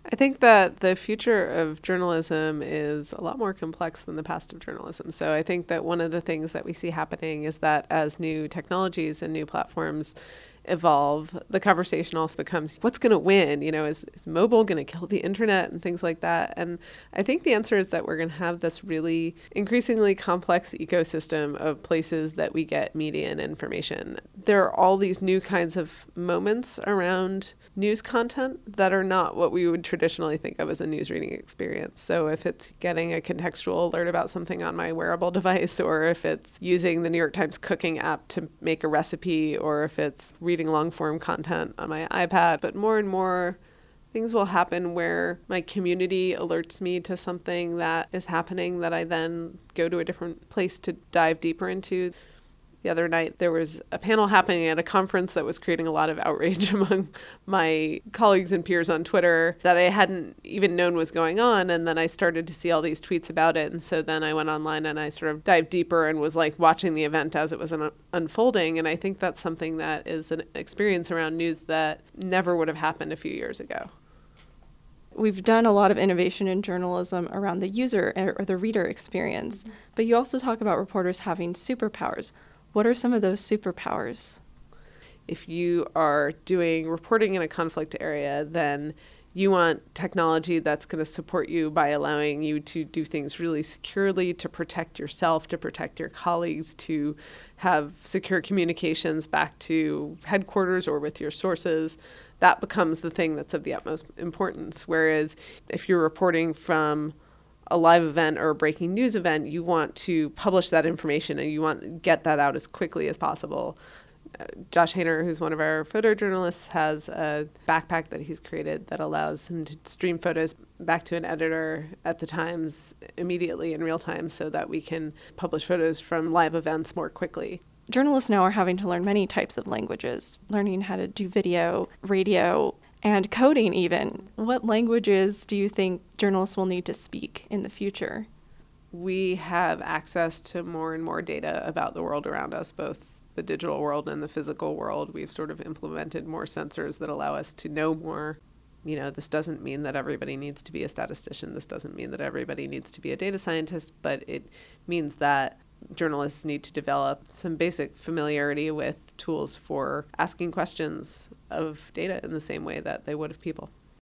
I think that the future of journalism is a lot more complex than the past of journalism. So I think that one of the things that we see happening is that as new technologies and new platforms evolve, the conversation also becomes, what's going to win? Is mobile going to kill the internet and things like that? And I think the answer is that we're going to have this really increasingly complex ecosystem of places that we get media and information. There are all these new kinds of moments around news content that are not what we would traditionally think of as a news reading experience. So if it's getting a contextual alert about something on my wearable device, or if it's using the New York Times cooking app to make a recipe, or if it's reading long form content on my iPad, but more and more things will happen where my community alerts me to something that is happening that I then go to a different place to dive deeper into. The other night, there was a panel happening at a conference that was creating a lot of outrage among my colleagues and peers on Twitter that I hadn't even known was going on. And then I started to see all these tweets about it. And so then I went online and I sort of dived deeper and was like watching the event as it was unfolding. And I think that's something that is an experience around news that never would have happened a few years ago. We've done a lot of innovation in journalism around the user or the reader experience, but you also talk about reporters having superpowers. What are some of those superpowers? If you are doing reporting in a conflict area, then you want technology that's going to support you by allowing you to do things really securely, to protect yourself, to protect your colleagues, to have secure communications back to headquarters or with your sources. That becomes the thing that's of the utmost importance. Whereas if you're reporting from a live event or a breaking news event, you want to publish that information and you want to get that out as quickly as possible. Josh Hainer, who's one of our photojournalists, has a backpack that he's created that allows him to stream photos back to an editor at the Times immediately in real time so that we can publish photos from live events more quickly. Journalists now are having to learn many types of languages, learning how to do video, radio, and coding even. What languages do you think journalists will need to speak in the future? We have access to more and more data about the world around us, both the digital world and the physical world. We've sort of implemented more sensors that allow us to know more. This doesn't mean that everybody needs to be a statistician. This doesn't mean that everybody needs to be a data scientist, but it means that journalists need to develop some basic familiarity with tools for asking questions of data in the same way that they would of people.